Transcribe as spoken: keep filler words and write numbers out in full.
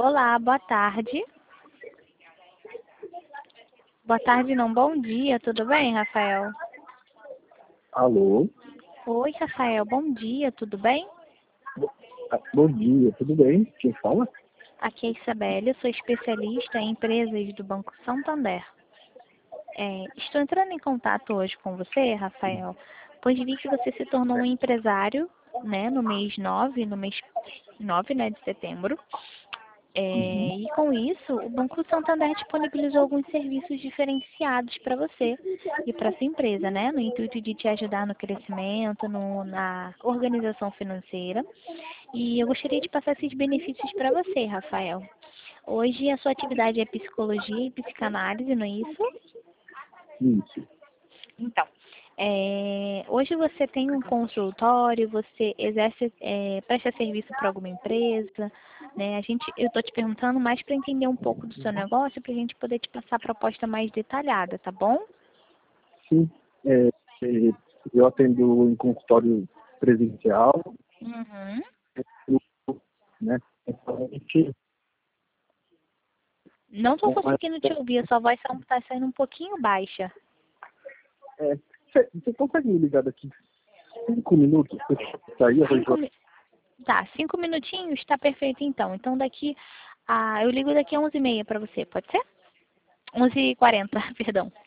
Olá, boa tarde. Boa tarde, não, bom dia, tudo bem, Rafael? Alô? Oi, Rafael, bom dia, tudo bem? Ah, bom dia, tudo bem? Quem fala? Aqui é a Isabelle, eu sou especialista em empresas do Banco Santander. É, estou entrando em contato hoje com você, Rafael, pois vi que você se tornou um empresário, né, no mês nove, no mês nove, né, de setembro. É, e com isso, o Banco Santander disponibilizou alguns serviços diferenciados para você e para sua empresa, né? No intuito de te ajudar no crescimento, no, na organização financeira. E eu gostaria de passar esses benefícios para você, Rafael. Hoje a sua atividade é psicologia e psicanálise, não é isso? Isso. Então, é, hoje você tem um consultório, você exerce, é, presta serviço para alguma empresa, né? A gente, eu estou te perguntando mais para entender um pouco do seu negócio, para a gente poder te passar a proposta mais detalhada, tá bom? Sim, é, é, eu atendo em consultório presencial, Uhum. né? Então, a gente, Não estou não é, conseguindo te ouvir, a sua voz está saindo um pouquinho baixa. é, você, você consegue me ligar daqui cinco minutos? Eu sair, eu Cinco, vou... mi- tá, cinco minutinhos, está perfeito então. Então daqui, a, eu ligo daqui a onze e meia para você, pode ser? onze e quarenta, perdão.